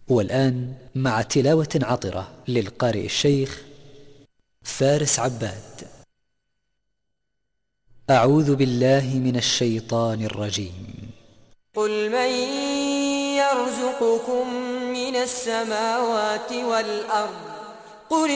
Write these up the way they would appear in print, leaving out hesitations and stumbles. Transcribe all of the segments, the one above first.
والآن مع تلاوة عطرة للقارئ الشيخ فارس عباد. أعوذ بالله من الشيطان الرجيم. قل من يرزقكم من السماوات والأرض قل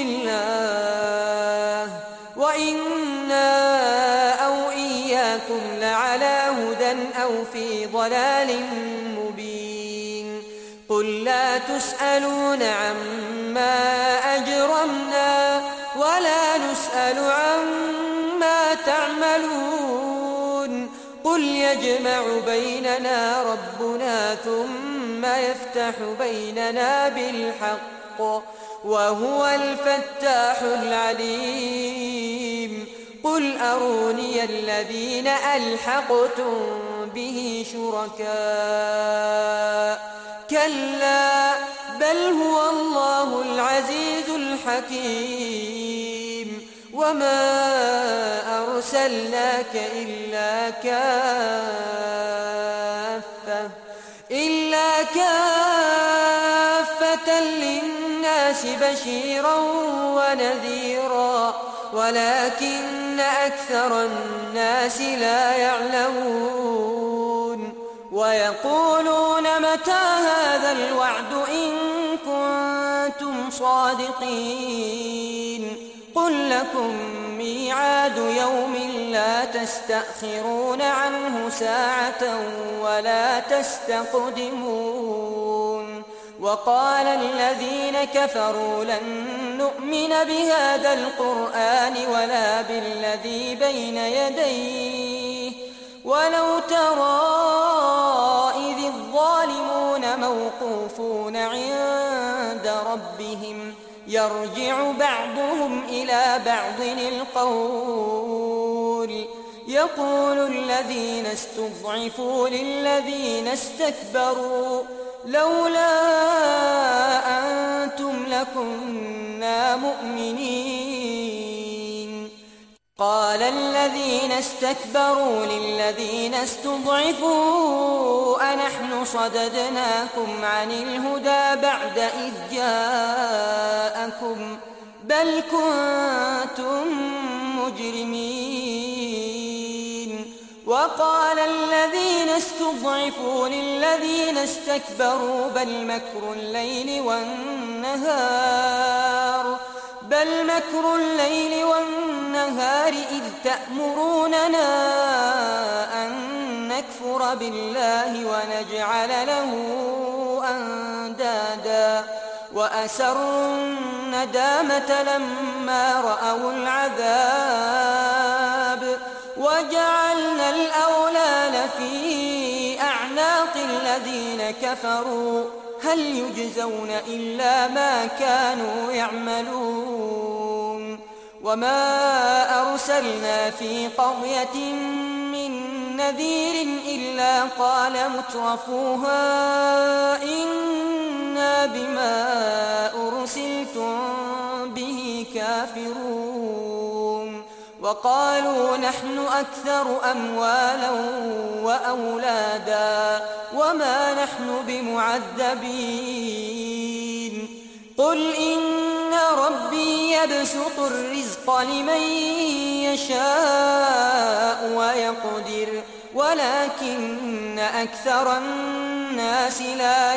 الله وإنا أو إياكم لعلى هدى أو في ضلال مبين. قل لا تسألون عما أجرمنا ولا نسأل عما تعملون. قل يجمع بيننا ربنا ثم يفتح بيننا بالحق وهو الفتاح العليم. قل أروني الذين ألحقتم به شركاء كلا بل هو الله العزيز الحكيم. وما أرسلناك إلا كافة للناس بشيرا ونذيرا ولكن أكثر الناس لا يعلمون. ويقولون متى هذا الوعد إن كنتم صادقين. قل لكم ميعاد يوم لا تستأخرون عنه ساعة ولا تستقدمون. وقال الذين كفروا لن نؤمن بهذا القرآن ولا بالذي بين يديه ولو ترى إذ الظالمون موقوفون عند ربهم يرجع بعضهم إلى بعض القول يقول الذين استضعفوا للذين استكبروا لولا أنتم لكنا مؤمنين. قال الذين استكبروا للذين استضعفوا أنحن صددناكم عن الهدى بعد إذ جاءكم بل كنتم مجرمين. وقال الذين استضعفوا للذين استكبروا بل مكر الليل والنهار إذ تأمروننا أن نكفر بالله ونجعل له أندادا وأسروا الندامة لما رأوا العذاب وجعلنا الأغلال في أعناق الذين كفروا هل يجزون إلا ما كانوا يعملون. وما أرسلنا في قرية من نذير إلا قال مترفوها إنا بما أرسلتم به كافرون. وقالوا نحن أكثر أموالا وأولادا وما نحن بمعذبين. قل إن ربي يبسط الرزق لمن يشاء ويقدر ولكن أكثر الناس لا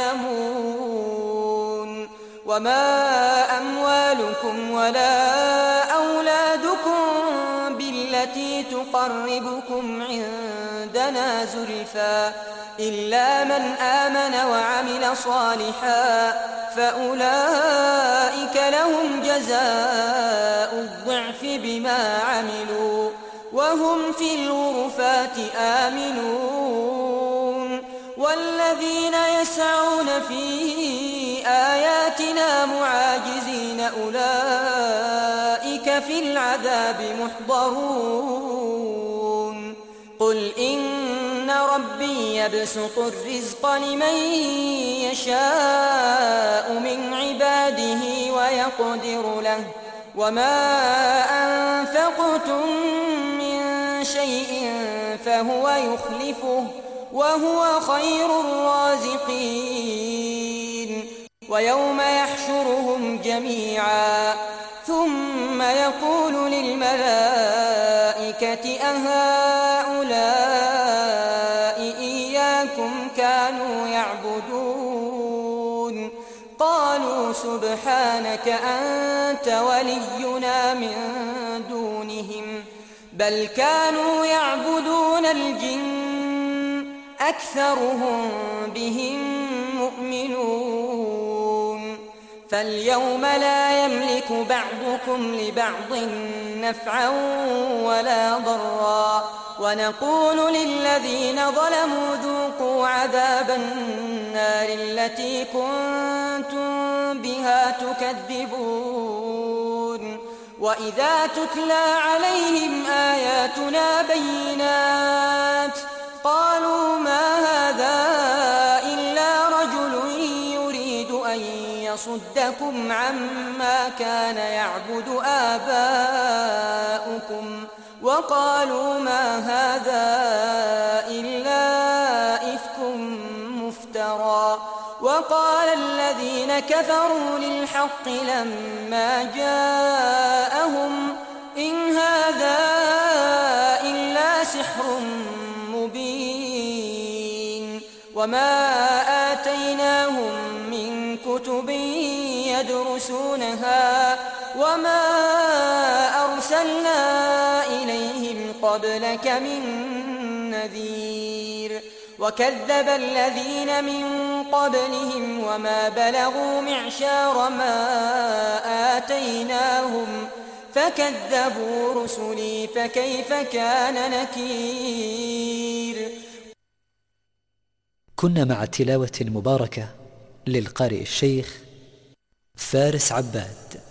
يعلمون. وما أموالكم ولا أولادكم بالتي تقربكم عندنا زلفى إلا من آمن وعمل صالحا فأولئك لهم جزاء الضعف بما عملوا وهم في الغرفات آمنون. والذين يسعون في آياتنا معاجزين أولئك في العذاب محضرون. قل إن ربي يبسط الرزق لمن يشاء من عباده ويقدر له وما أنفقتم من شيء فهو يخلفه وهو خير الرازقين. ويوم يحشرهم جميعا ثم يقول للملائكة أهؤلاء إياكم كانوا يعبدون قالوا سبحانك أنت ولينا من دونهم بل كانوا يعبدون الجن أكثرهم بهم مؤمنون فاليوم لا يملك بعضكم لبعض نفعا ولا ضرا ونقول للذين ظلموا ذوقوا عذاب النار التي كنتم بها تكذبون وإذا تتلى عليهم آياتنا بينات قالوا ما هذا إلا رجل يريد أن يصدكم عما كان يعبد آباؤكم وقالوا ما هذا إلا إفك مفترى وقال الذين كفروا للحق لما جاءهم إن هذا إلا سحر مبين وما آتيناهم من كتب يدرسونها وما أرسلنا إليهم قبلك من نذير وكذب الذين من قبلهم وما بلغوا معشار ما آتيناهم فكذبوا رسلي فكيف كان نكير. كنا مع التلاوة المباركة للقارئ الشيخ فارس عباد.